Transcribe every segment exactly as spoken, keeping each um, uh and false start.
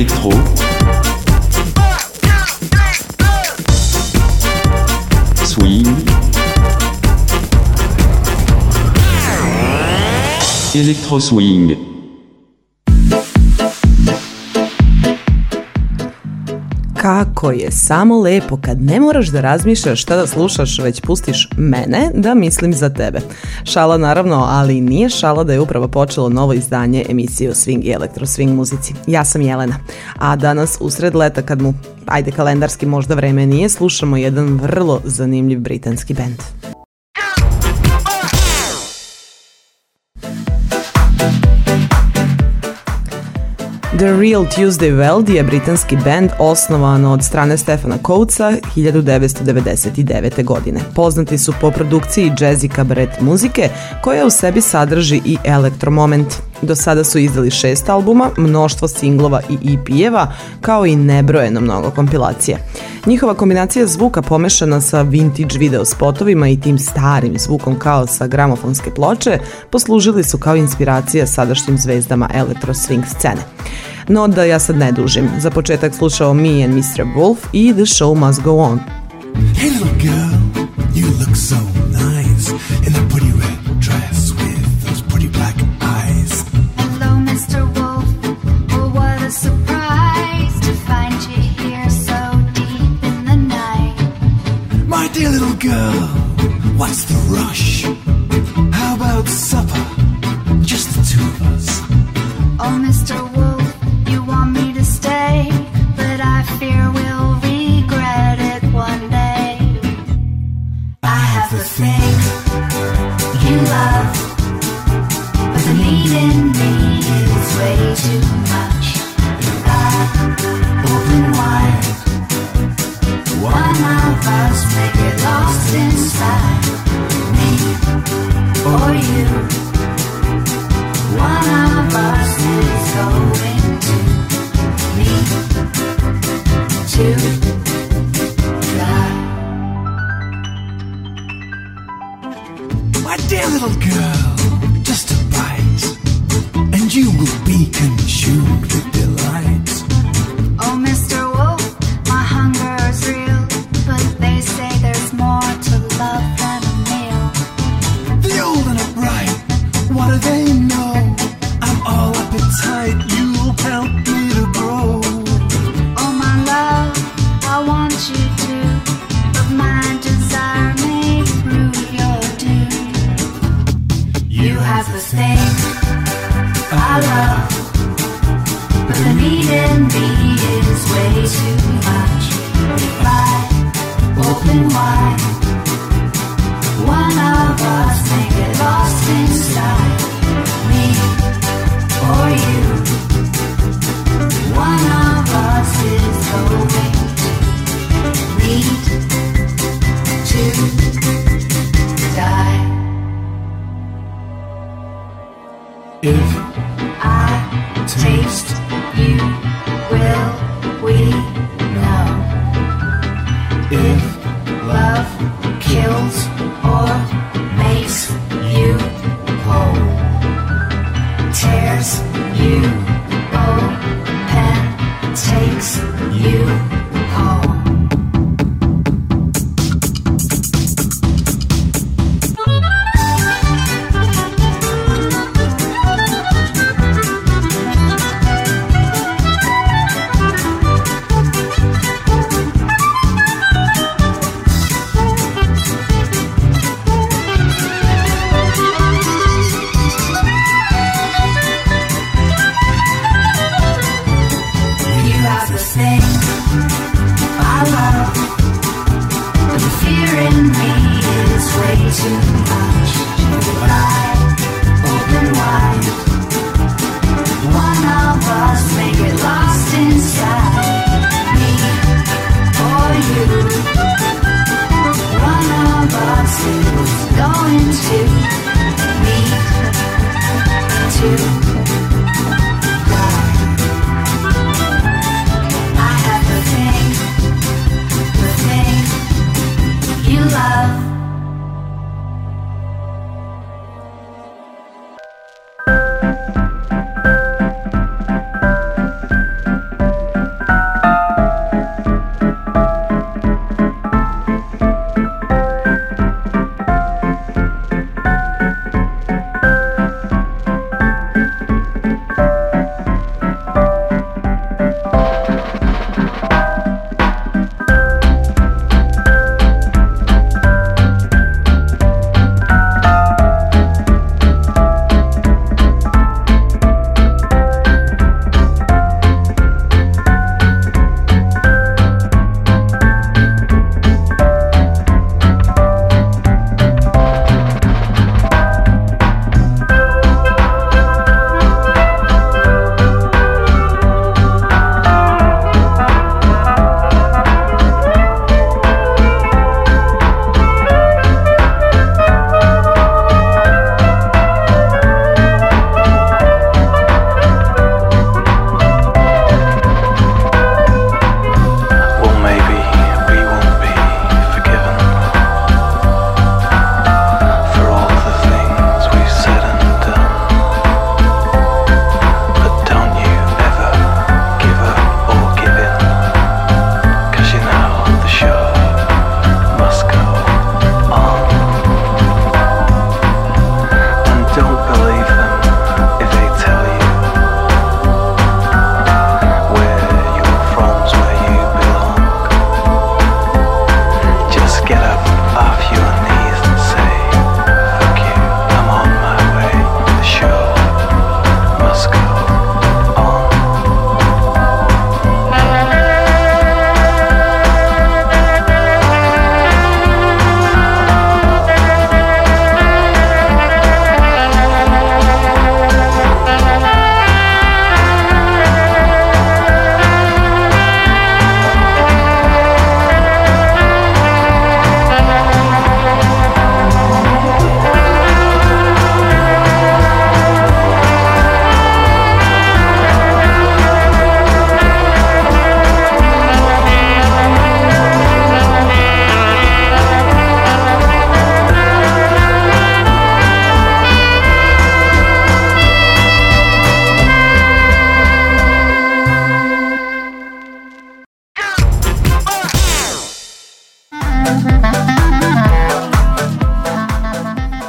Électro. Swing. Electro swing. Kako je samo lepo kad ne moraš da razmišljaš šta da slušaš, već pustiš mene da mislim za tebe. Šala naravno, ali nije šala da je upravo počelo novo izdanje emisije o swing i elektro swing muzici. Ja sam Jelena, a danas usred leta kad mu, ajde kalendarski možda vreme nije, slušamo jedan vrlo zanimljiv britanski bend. The Real Tuesday Weld je britanski bend osnovan od strane Stephena Coatesa hiljadu devetsto devedeset devete. godine. Poznati su po produkciji jazz i kabaret muzike koja u sebi sadrži i elektromoment. Do sada su izdali šest albuma, mnoštvo singlova i E P-eva, kao i nebrojeno mnogo kompilacija. Njihova kombinacija zvuka pomešana sa vintage video spotovima i tim starim zvukom kao sa gramofonske ploče poslužili su kao inspiracija sadašnjim zvezdama elektro swing scene. No da ja sad ne dužim, za početak slušao Me and mister Wolf i The Show Must Go On. Hey little girl, you look so nice in that pretty red dress with those pretty black eyes. Hello mister Wolf, oh what a surprise to find you here so deep in the night. My dear little girl, what's the rush? How about supper, just the two of us? Oh mister Wolf, you want me to stay, but I fear we'll regret it one day. I have the thing you love, but the need in me is way too much. If I open wide, one of us may get lost inside, me or you. One of us is going to need to die. My dear little girl, just a bite, and you will be consumed with delight. Oh, mister Wolf, my hunger is real, but they say there's more to love than a meal. The old and upright, what do they know? I'm all appetite, you'll help me to grow. Oh, my love, I want you to, but my desire may prove your doom. You have the thing I love, but the need in me is way too much. If I open wide, one of us may get lost inside, me or you. One of us is going to need to die. If I taste you, will we know if love kills or makes you whole, tears you open, takes you home.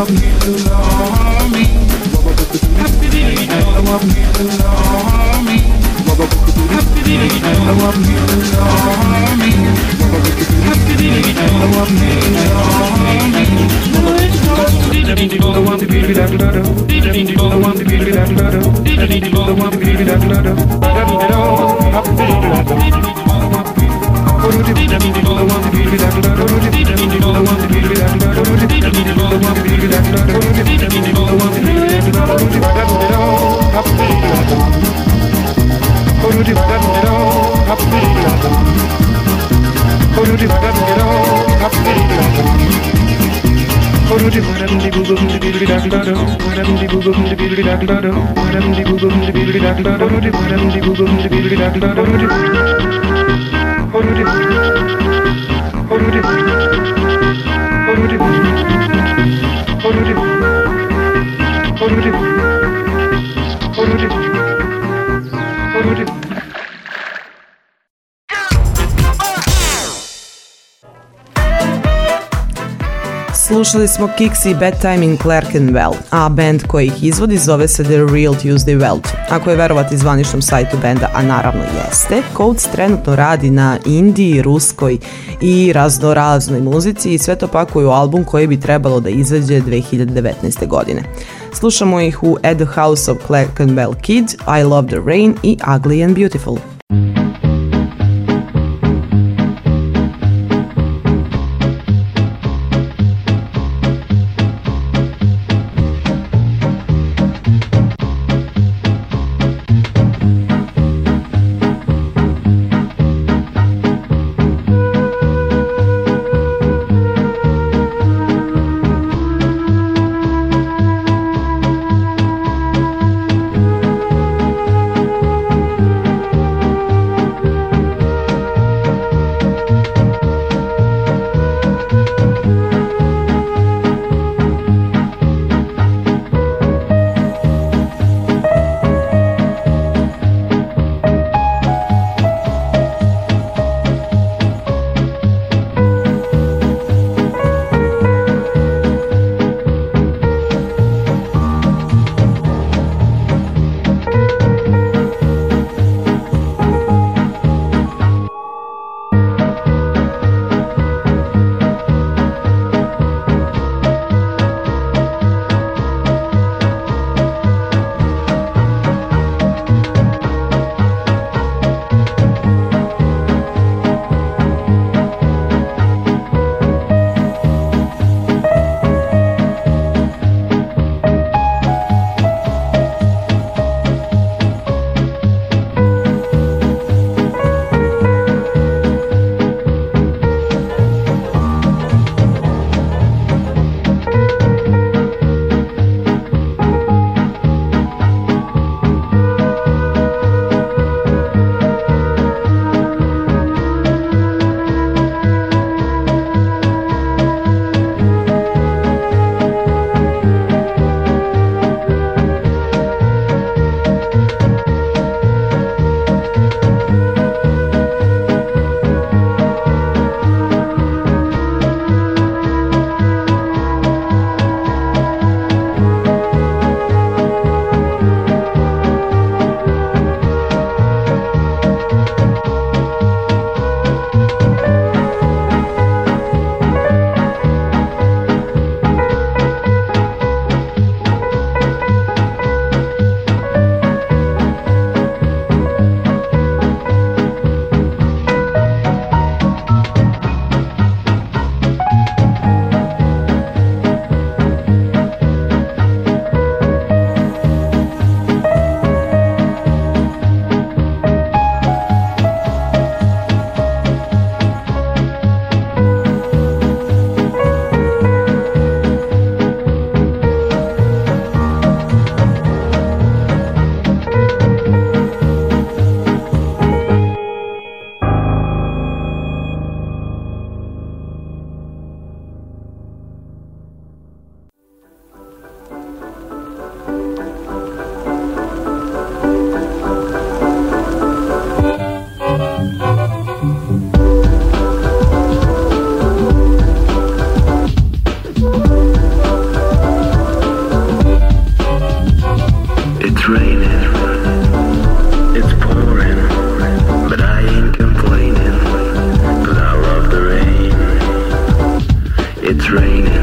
Slušali smo Kicks i Bad Time in Clerkenwell, a band koji ih izvodi zove se The Real Tuesday Weld. Ako je verovati zvaničnom sajtu benda, a naravno jeste, Coates trenutno radi na indiji, ruskoj i raznoraznoj muzici i sve to pakuju album koji bi trebalo da izađe dve hiljade devetnaeste. godine. Slušamo ih u At the House of Clerkenwell Kid, I Love the Rain i Ugly and Beautiful. Thank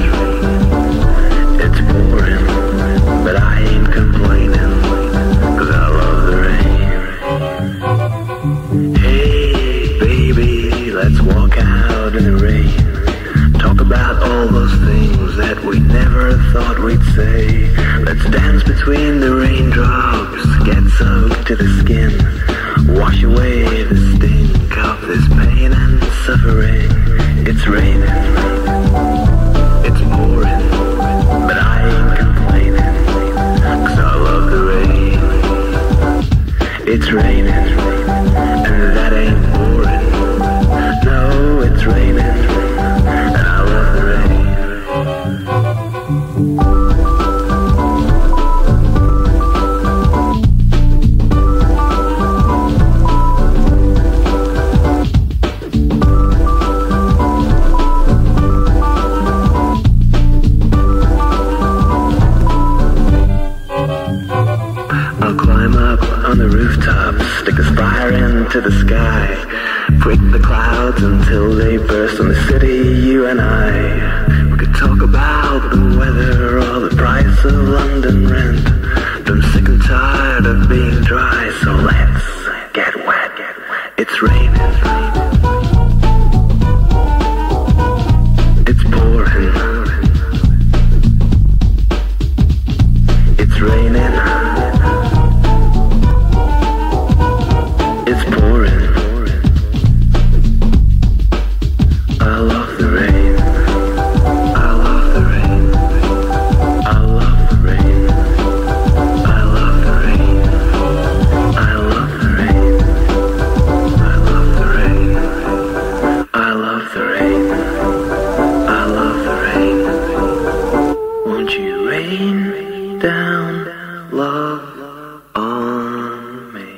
It's pouring, but I ain't complaining, 'cause I love the rain. Hey baby, let's walk out in the rain. Talk about all those things that we never thought we'd say. Let's dance between the raindrops, get soaked to the skin. Wash away the stink of this pain and suffering. It's raining, it's pouring, but I ain't complaining, 'cause I love the rain. It's raining, and that ain't boring. No, it's raining, and I love the rain. On the rooftops, stick a spire into the sky, break the clouds until they burst on the city, you and I. We could talk about the weather or the price of London rent. I'm sick and tired of being dry, so let's get wet. It's raining, it's pouring, it's raining, it's pouring. I love the rain. I love the rain. I love the rain. I love the rain. I love the rain. I love the rain. I love the rain. I love the rain. Won't you rain down love on me?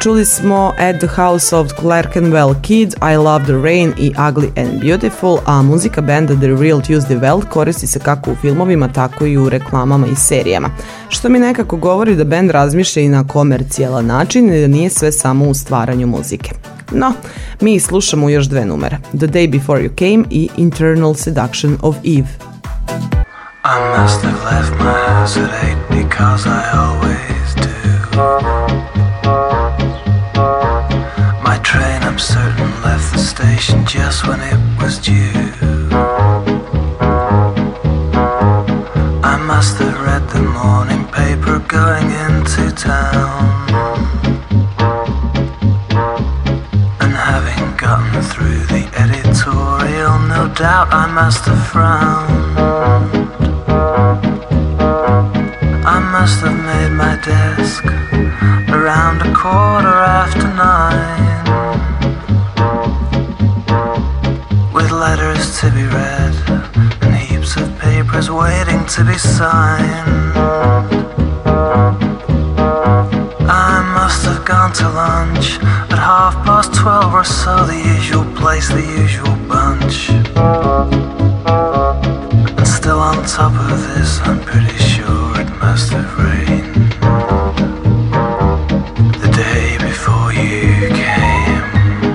Čuli smo At the House of Clerkenwell Kid, I Love the Rain i Ugly and Beautiful, a muzika benda The Real Tuesday Weld koristi se kako u filmovima, tako i u reklamama i serijama. Što mi nekako govori da bend razmišlja i na komercijalan način i da nije sve samo u stvaranju muzike. No, mi slušamo još dve numere, The Day Before You Came i Internal Seduction of Eve. I must have left my house at eight because I always do. My train, I'm certain, left the station just when it was due. I must have read the morning paper going into town, and having gotten through the editorial, no doubt I must have frowned. I must have made my desk around a quarter after nine, with letters to be read and heaps of papers waiting to be signed. I must have gone to lunch at half past twelve or so, the usual place, the usual bunch. And still on top of this, I'm pretty sure it must have rained the day before you came.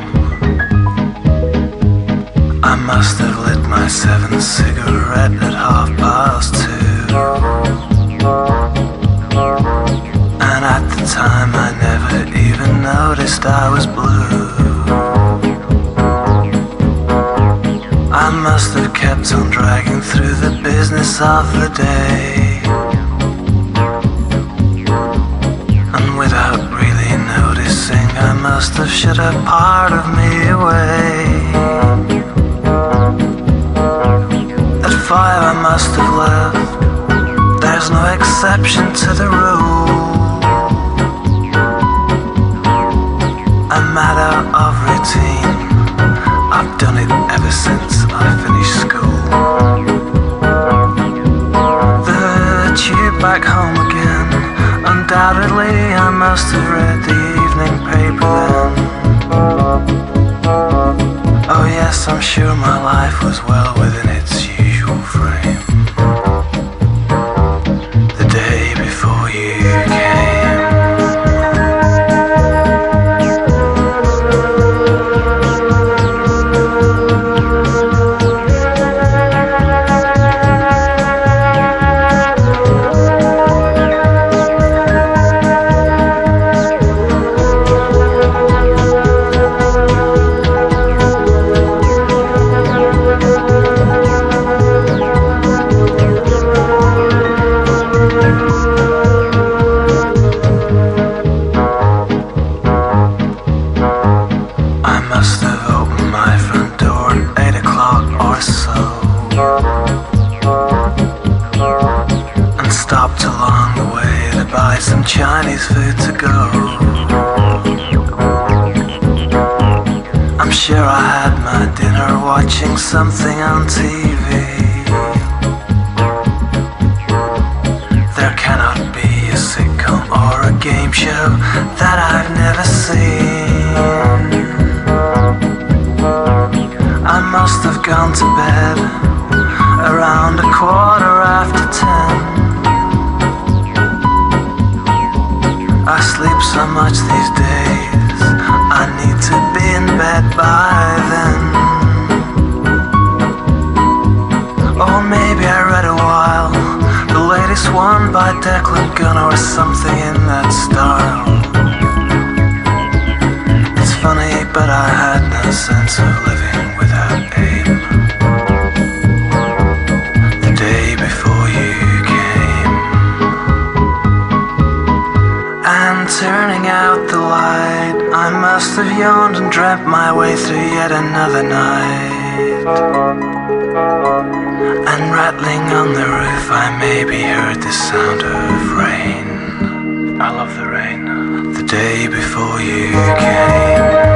I must have lit my seventh cigarette at half past two, and at the time I never even noticed I was blue. I must have kept on dragging through the business of the day, and without really noticing I must have shut a part of me away. At five I must have left, there's no exception to the rule. A matter of routine, I've done it ever since I finished school. The tube back home again, undoubtedly I must have read the evening paper then. Oh yes, I'm sure my life was well within its usual frame the day before you came. Some Chinese food to go. I'm sure I had my dinner watching something on T V. There cannot be a sitcom or a game show that I've never seen. I must have gone to bed around a quarter after ten. I sleep so much these days, I need to be in bed by then. Or maybe I read a while, the latest one by Declan Gunn or something in that style. It's funny, but I had no sense of living without aim the day before you came. And turning out the light, I must have yawned and dreamt my way through yet another night. And rattling on the roof, I maybe heard the sound of rain. I love the rain. The day before you came.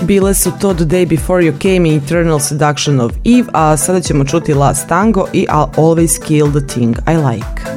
Bile su to The Day Before You Came i Eternal Seduction of Eve, a sada ćemo čuti Last Tango i I'll Always Kill the Thing I Like.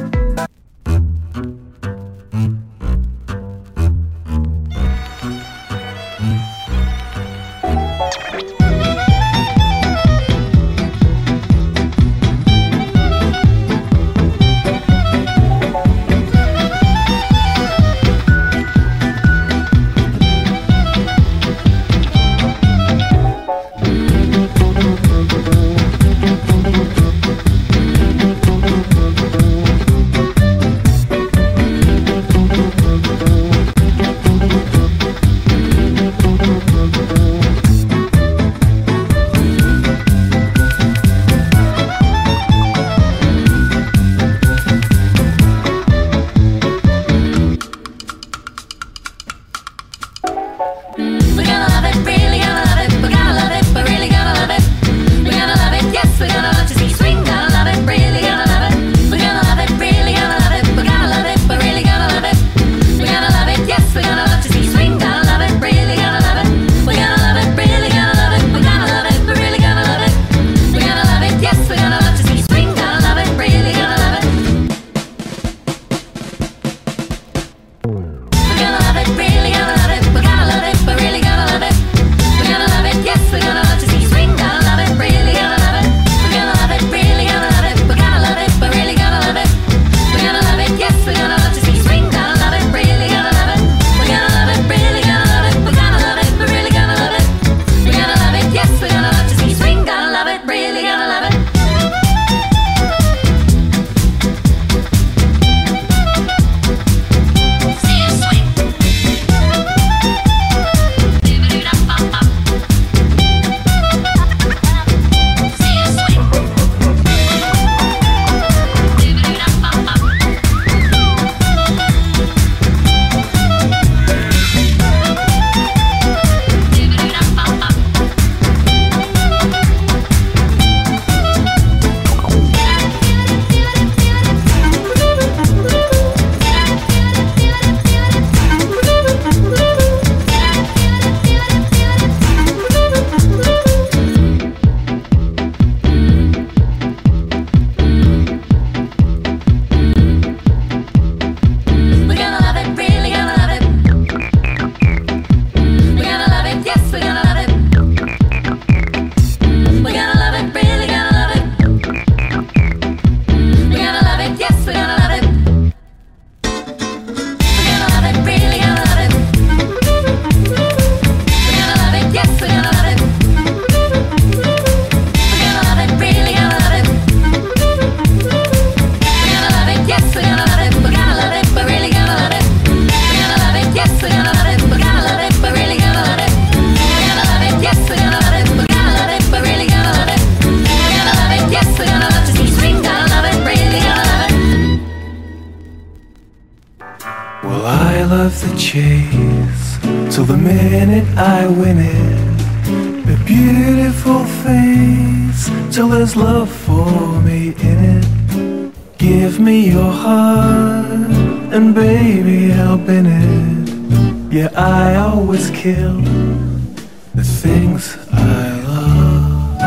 chase till the minute I win it. A beautiful face till there's love for me in it. Give me your heart and baby help in it. Yeah, I always kill the things I love.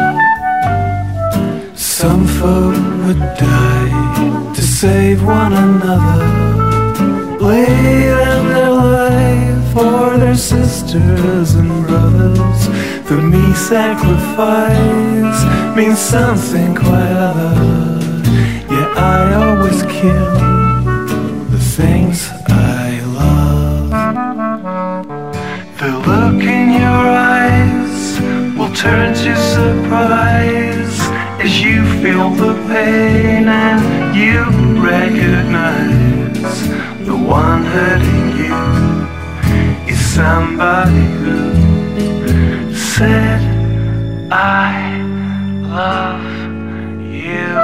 Some folk would die to save one another, lay down their life for their sisters and brothers. For me sacrifice means something quite other. Yeah, I always kill the things I love. The look in your eyes will turn to surprise as you feel the pain and you recognize the one hurting you is somebody who said I love you.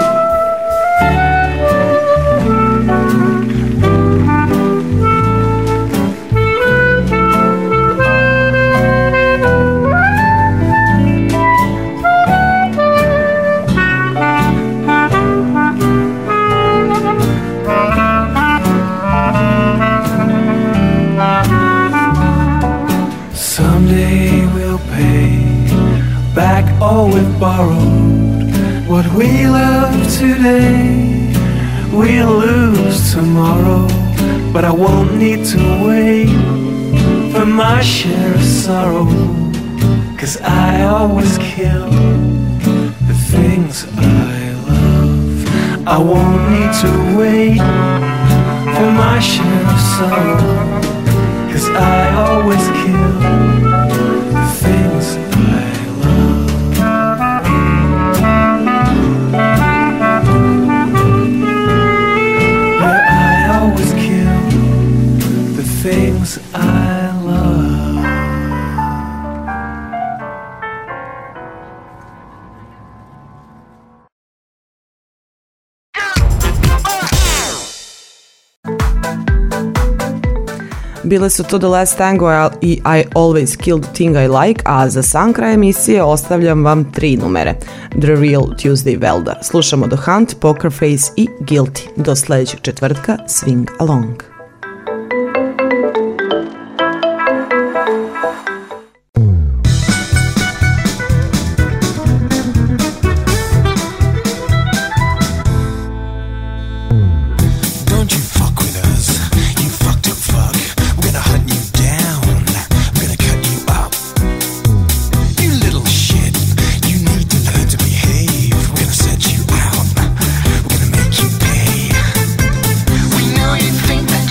Someday we'll pay all we've borrowed. What we love today, we'll lose tomorrow. But I won't need to wait for my share of sorrow, 'cause I always kill the things I love. I won't need to wait for my share of sorrow, 'cause I always kill the things I love. Yeah, I always kill the things I love. Bile su to The Last Tango i I Always Kill the Thing I Like, a za sam kraj emisije ostavljam vam tri numere. The Real Tuesday Velda. Slušamo The Hunt, Poker Face i Guilty. Do sledećeg četvrtka, swing along. Think that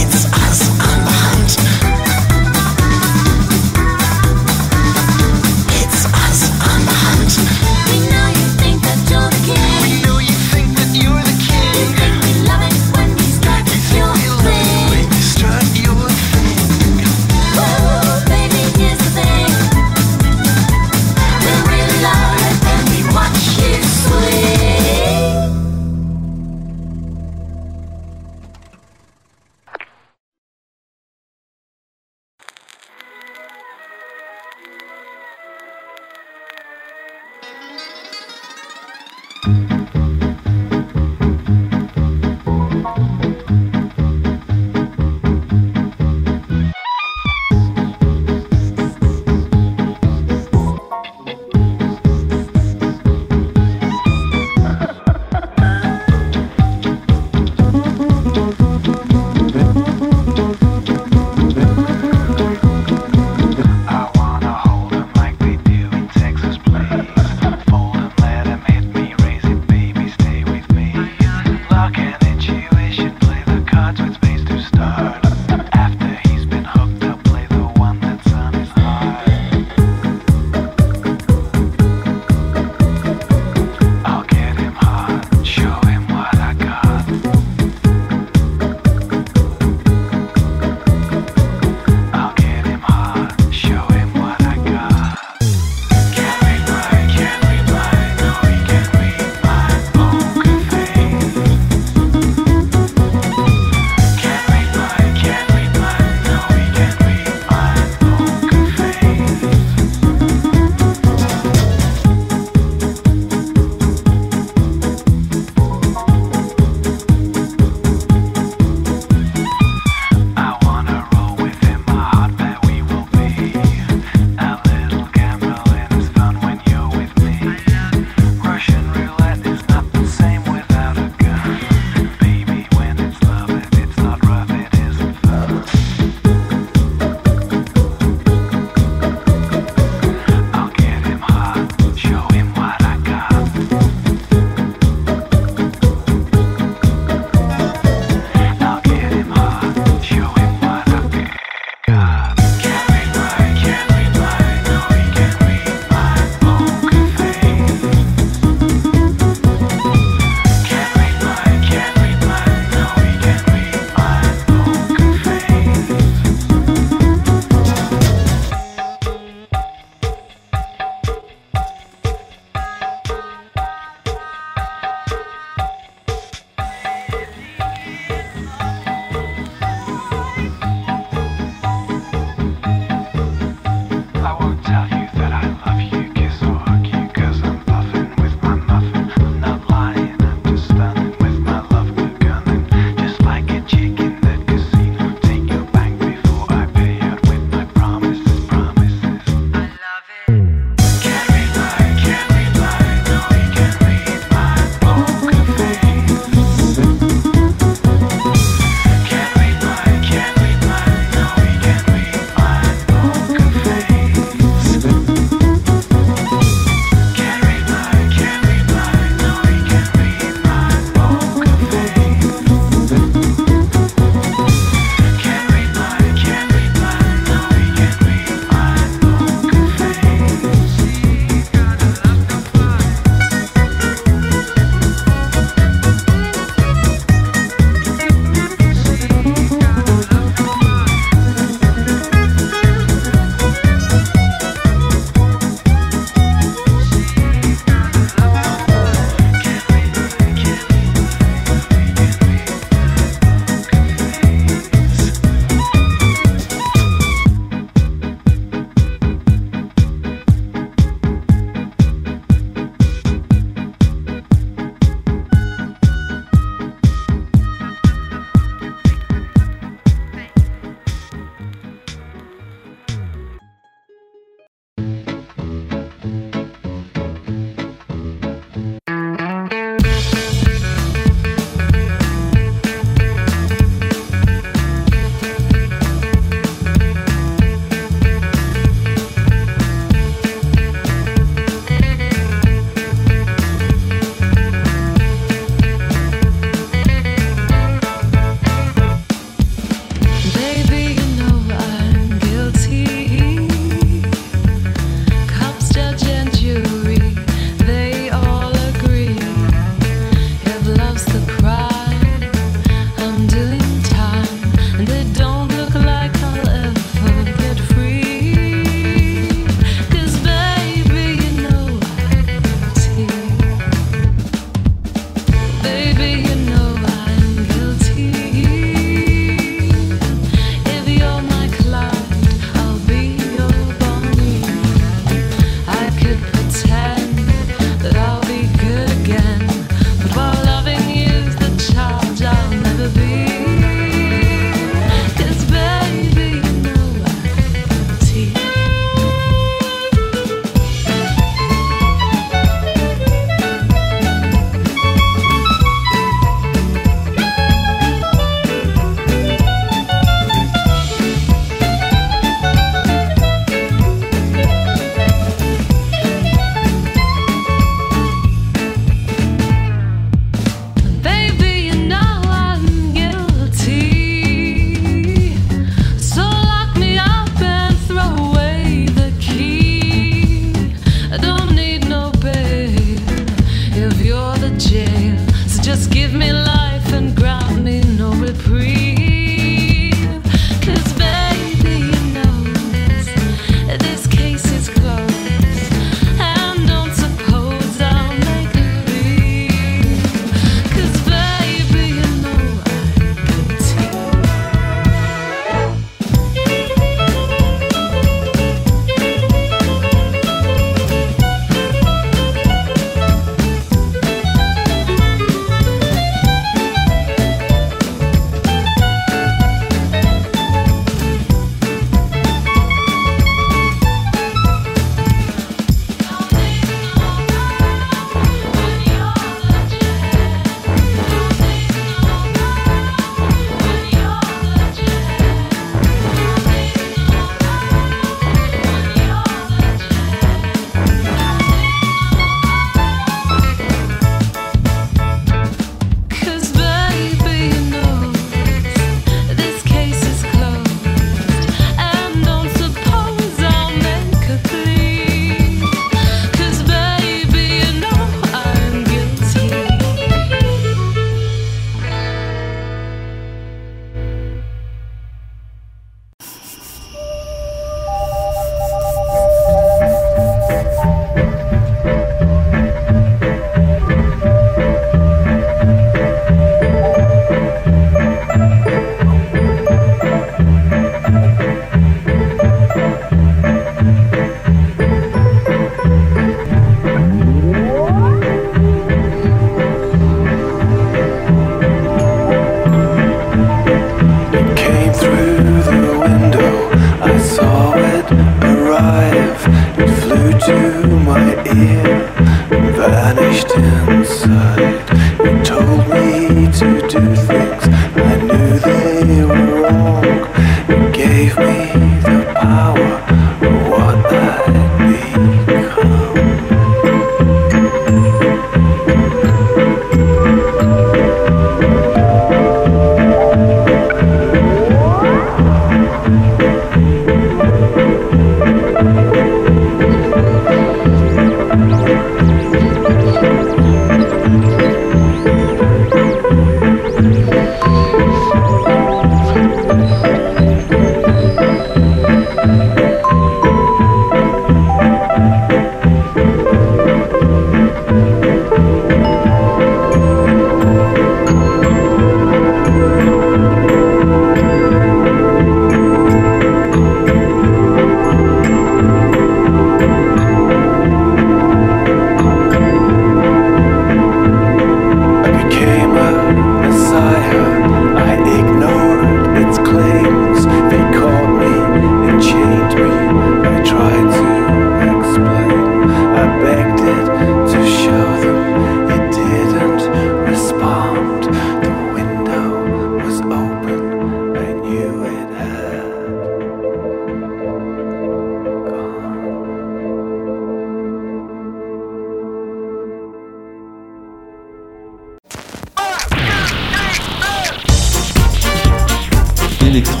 Electro.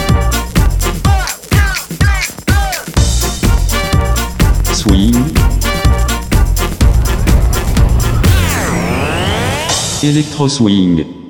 Swing. Electro swing.